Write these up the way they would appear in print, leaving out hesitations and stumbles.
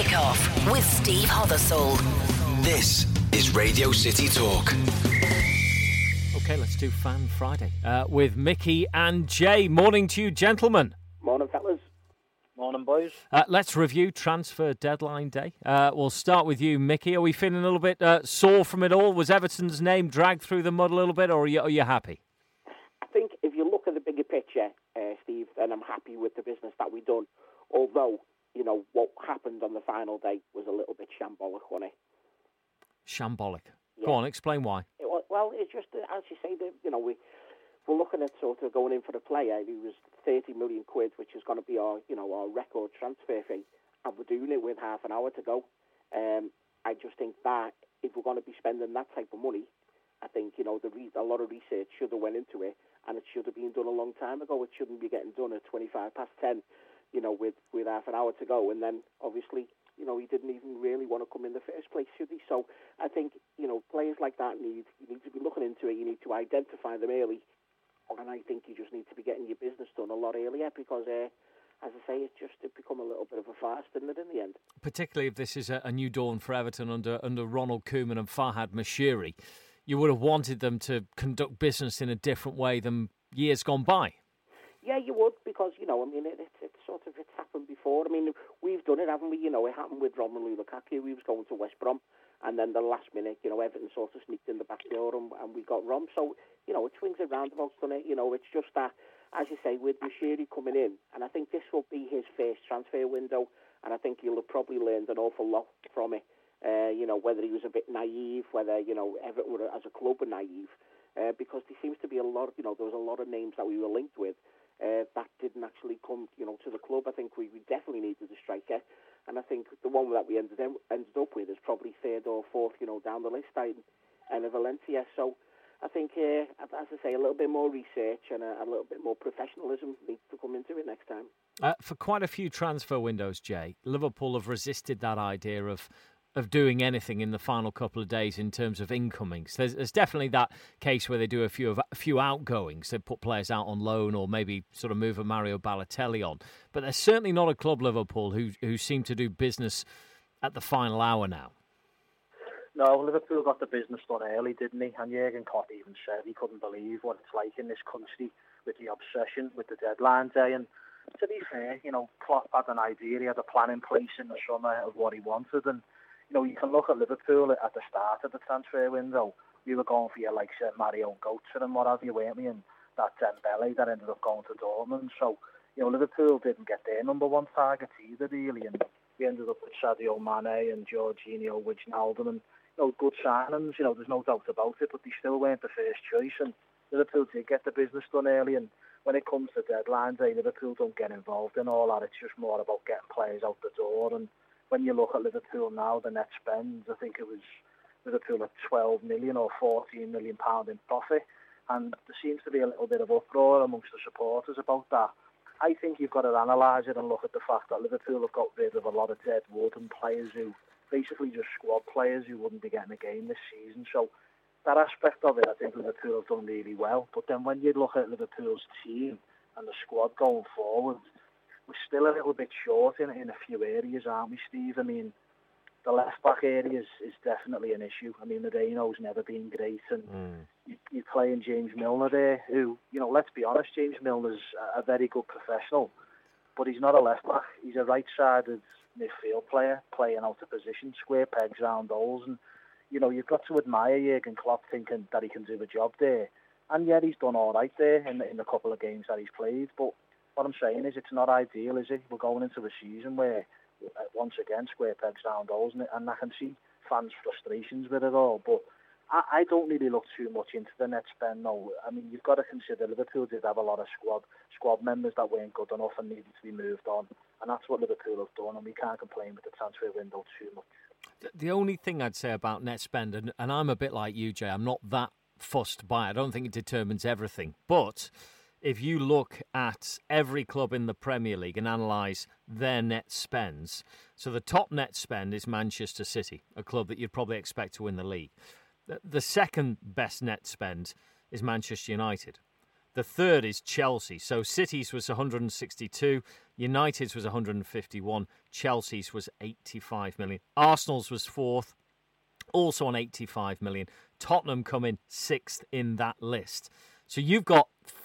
Kickoff with Steve Hothersall. This is Radio City Talk. Okay, let's do Fan Friday with Mickey and Jay. Morning to you, gentlemen. Morning, fellas. Morning, boys. Let's review transfer deadline day. We'll start with you, Mickey. Are we feeling a little bit sore from it all? Was Everton's name dragged through the mud a little bit, or are you happy? I think if you look at the bigger picture, Steve, then I'm happy with the business that we've done. Although, you know, what happened on the final day was a little bit shambolic, wasn't it? Shambolic. Yeah. Go on, explain why. Well, it's just, as you say, we're looking at sort of going in for a player who was 30 million quid, which is going to be our record transfer fee, and we're doing it with half an hour to go. I just think that if we're going to be spending that type of money, I think, a lot of research should have went into it, and it should have been done a long time ago. It shouldn't be getting done at 25 past 10, with half an hour to go, and then obviously, he didn't even really want to come in the first place, should he? So I think, players like that you need to be looking into it. You need to identify them early. And I think you just need to be getting your business done a lot earlier because, as I say, it's become a little bit of a farce, didn't it, in the end? Particularly if this is a new dawn for Everton under Ronald Koeman and Farhad Moshiri. You would have wanted them to conduct business in a different way than years gone by. Yeah, you would, because, it's happened before. I mean, we've done it, haven't we? It happened with Romelu Lukaku. We was going to West Brom, and then the last minute, Everton sort of sneaked in the back door and we got Rom. So, it swings and roundabouts, doesn't it? It's just that, as you say, with Moshiri coming in, and I think this will be his first transfer window, and I think he'll have probably learned an awful lot from it. Whether he was a bit naive, whether, Everton were, as a club were naive, because there seems to be there was a lot of names that we were linked with that didn't actually come, to the club. I think we definitely needed a striker, and I think the one that we ended up with is probably third or fourth, down the list, and Valencia. So I think, as I say, a little bit more research and a little bit more professionalism needs to come into it next time. For quite a few transfer windows, Jay, Liverpool have resisted that idea of doing anything in the final couple of days in terms of incomings. There's definitely that case where they do a few outgoings. They put players out on loan or maybe sort of move a Mario Balotelli on. But they're certainly not a club, Liverpool, who seem to do business at the final hour now. No, Liverpool got the business done early, didn't he? And Jurgen Klopp even said he couldn't believe what it's like in this country with the obsession with the deadline day. And to be fair, Klopp had an idea, he had a plan in place in the summer of what he wanted. And you can look at Liverpool at the start of the transfer window. We were going for your likes of Mario Götze and what have you, weren't we? And that Dembele that ended up going to Dortmund. So, Liverpool didn't get their number one target either, really. And we ended up with Sadio Mane and Jorginho, Wijnaldum, and good signings. There's no doubt about it, but they still weren't the first choice. And Liverpool did get the business done early. And when it comes to deadline day, Liverpool don't get involved in all that. It's just more about getting players out the door. And when you look at Liverpool now, the net spend, I think it was Liverpool at 12 million or 14 million pound in profit, and there seems to be a little bit of uproar amongst the supporters about that. I think you've got to analyse it and look at the fact that Liverpool have got rid of a lot of dead wood and players who basically just squad players who wouldn't be getting a game this season. So that aspect of it, I think Liverpool have done really well. But then when you look at Liverpool's team and the squad going forward, we're still a little bit short in a few areas, aren't we, Steve? I mean, the left-back area is definitely an issue. I mean, Moreno's never been great, and you're playing James Milner there, who, let's be honest, James Milner's a very good professional, but he's not a left-back. He's a right-sided midfield player, playing out of position, square pegs, round holes, and, you've got to admire Jurgen Klopp thinking that he can do the job there. And yeah, he's done all right there in the couple of games that he's played, but what I'm saying is it's not ideal, is it? We're going into a season where, once again, square pegs, round holes, and I can see fans' frustrations with it all. But I don't really look too much into the net spend, no. I mean, you've got to consider Liverpool did have a lot of squad members that weren't good enough and needed to be moved on. And that's what Liverpool have done, and we can't complain with the transfer window too much. The only thing I'd say about net spend, and I'm a bit like you, Jay, I'm not that fussed by it. I don't think it determines everything. But if you look at every club in the Premier League and analyse their net spends, so the top net spend is Manchester City, a club that you'd probably expect to win the league. The second best net spend is Manchester United. The third is Chelsea. So City's was 162, United's was 151, Chelsea's was 85 million. Arsenal's was fourth, also on 85 million. Tottenham come in sixth in that list. So you've got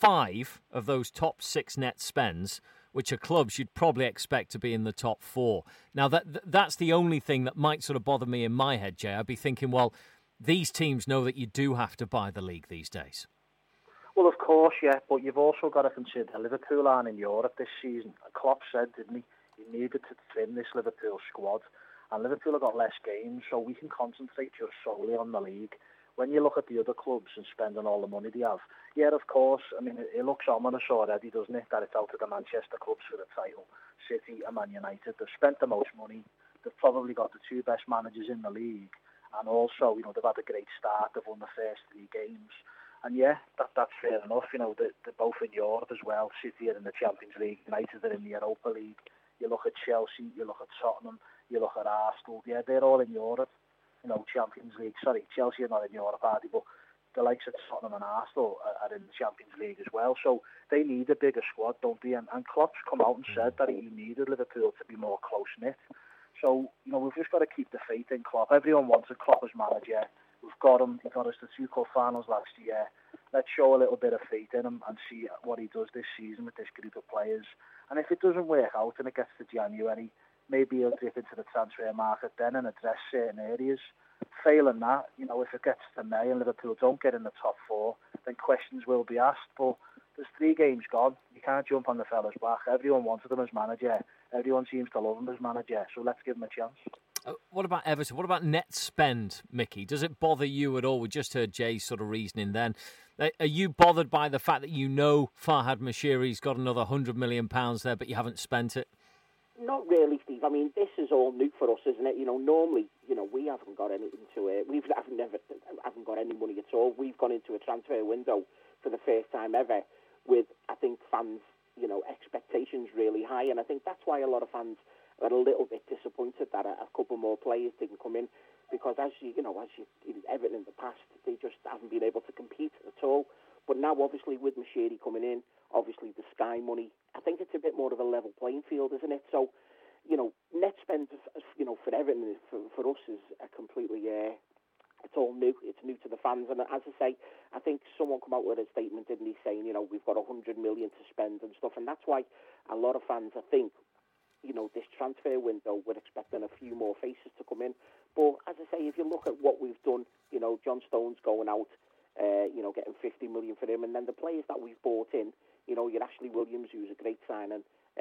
5 of those top 6 net spends, which are clubs you'd probably expect to be in the top 4. Now, that's the only thing that might sort of bother me in my head, Jay. I'd be thinking, well, these teams know that you do have to buy the league these days. Well, of course, yeah, but you've also got to consider Liverpool aren't in Europe this season. Klopp said, didn't he needed to trim this Liverpool squad, and Liverpool have got less games, so we can concentrate just solely on the league. When you look at the other clubs and spending all the money they have, yeah, of course, I mean, it looks ominous already, doesn't it, that it's out of the Manchester clubs for the title, City and Man United. They've spent the most money, they've probably got the 2 best managers in the league, and also, they've had a great start, they've won the first 3 games. And yeah, that's fair enough. They're both in Europe as well. City are in the Champions League, United are in the Europa League. You look at Chelsea, you look at Tottenham, you look at Arsenal. Yeah, they're all in Europe. Champions League. Sorry, Chelsea are not in Europe, are they? But the likes of Tottenham and Arsenal are in the Champions League as well. So they need a bigger squad, don't they? And Klopp's come out and said that he needed Liverpool to be more close-knit. So, we've just got to keep the faith in Klopp. Everyone wants a Klopp as manager. We've got him. He got us to 2 cup finals last year. Let's show a little bit of faith in him and see what he does this season with this group of players. And if it doesn't work out and it gets to January, maybe he'll dip into the transfer market then and address certain areas. Failing that, if it gets to May and Liverpool don't get in the top 4, then questions will be asked. But there's 3 games gone. You can't jump on the fella's back. Everyone wanted him as manager. Everyone seems to love him as manager. So let's give him a chance. What about Everton? What about net spend, Mickey? Does it bother you at all? We just heard Jay's sort of reasoning then. Are you bothered by the fact that Farhad Moshiri's got another £100 million there, but you haven't spent it? Not really, Steve. I mean, this is all new for us, isn't it? Normally, we haven't got anything to it. We haven't got any money at all. We've gone into a transfer window for the first time ever with, I think, fans, expectations really high. And I think that's why a lot of fans are a little bit disappointed that a couple more players didn't come in, because as you Everton in the past, they just haven't been able to compete at all. But now, obviously, with Moshiri coming in, obviously the Sky money, I think it's a bit more of a level playing field, isn't it? So, net spend, for Everton, for us is a completely, it's all new. It's new to the fans. And as I say, I think someone come out with a statement, didn't he, saying, we've got 100 million to spend and stuff. And that's why a lot of fans, I think, this transfer window, we're expecting a few more faces to come in. But as I say, if you look at what we've done, John Stones going out, getting 50 million for him, and then the players that we've bought in, your Ashley Williams, who's a great signing,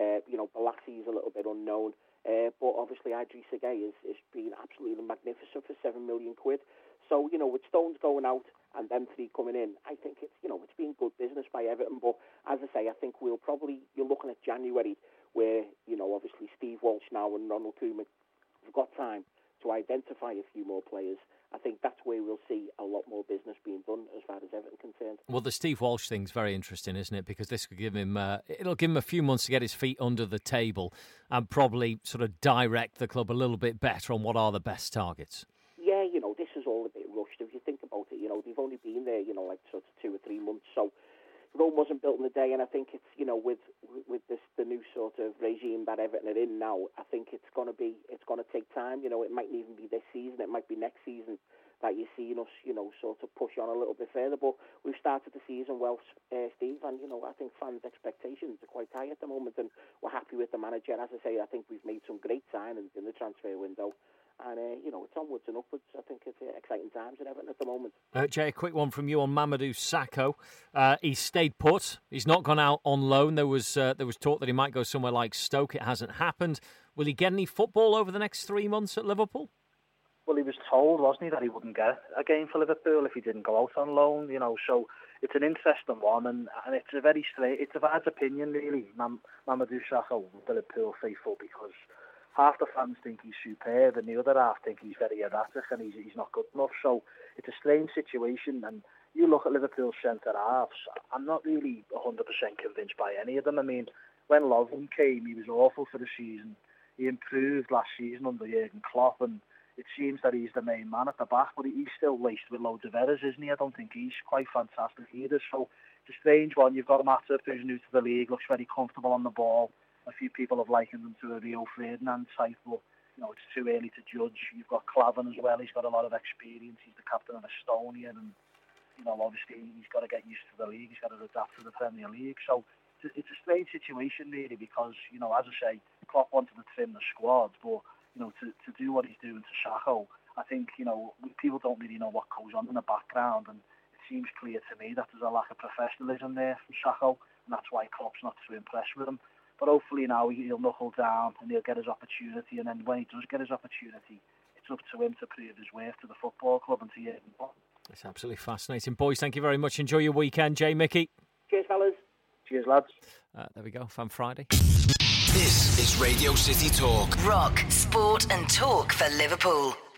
Balassi is a little bit unknown, but obviously Idrissa Gueye is being absolutely magnificent for £7 million. So, with Stones going out and them 3 coming in, I think it's been good business by Everton. But as I say, I think you're looking at January where, obviously Steve Walsh now and Ronald Koeman have got time to identify a few more players. I think that's where we'll see a lot more business being done as far as Everton concerned. Well, the Steve Walsh thing's very interesting, isn't it? Because this could give him, it'll give him a few months to get his feet under the table and probably sort of direct the club a little bit better on what are the best targets. Yeah, this is all a bit rushed. If you think about it, they've only been there, like sort of 2 or 3 months. So Rome wasn't built in a day, and I think it's, with this the new sort of regime that Everton are in now, I think it's going to take time. It might even be this season, it might be next season that you're seeing us, sort of push on a little bit further. But we've started the season well, Steve, and I think fans' expectations are quite high at the moment, and we're happy with the manager. As I say, I think we've made some great signings in the transfer window. And, it's onwards and upwards. I think it's exciting times at Everton at the moment. Jay, a quick one from you on Mamadou Sakho. He's stayed put. He's not gone out on loan. There was talk that he might go somewhere like Stoke. It hasn't happened. Will he get any football over the next 3 months at Liverpool? Well, he was told, wasn't he, that he wouldn't get a game for Liverpool if he didn't go out on loan, so it's an interesting one, and it's a very straight, it's a bad opinion, really, Mamadou Sakho, the Liverpool faithful, because half the fans think he's superb and the other half think he's very erratic and he's not good enough. So it's a strange situation. And you look at Liverpool's centre-halves, I'm not really 100% convinced by any of them. I mean, when Lovren came, he was awful for the season. He improved last season under Jurgen Klopp, and it seems that he's the main man at the back, but he's still laced with loads of errors, isn't he? I don't think he's quite fantastic either. So it's a strange one. You've got Matip, who's new to the league, looks very comfortable on the ball. A few people have likened him to a Rio Ferdinand type, but it's too early to judge. You've got Klavan as well. He's got a lot of experience. He's the captain of Estonia, and obviously he's got to get used to the league. He's got to adapt to the Premier League. So it's a strange situation really, because as I say, Klopp wanted to trim the squad, but to do what he's doing to Sakho, I think people don't really know what goes on in the background, and it seems clear to me that there's a lack of professionalism there from Sakho, and that's why Klopp's not too impressed with him. But hopefully now he'll knuckle down and he'll get his opportunity, and then when he does get his opportunity, it's up to him to prove his worth to the football club and to Jurgen Klopp. It's absolutely fascinating. Boys, thank you very much. Enjoy your weekend. Jay, Mickey. Cheers, fellas. Cheers, lads. There we go. Fan Friday. This is Radio City Talk. Rock, sport and talk for Liverpool.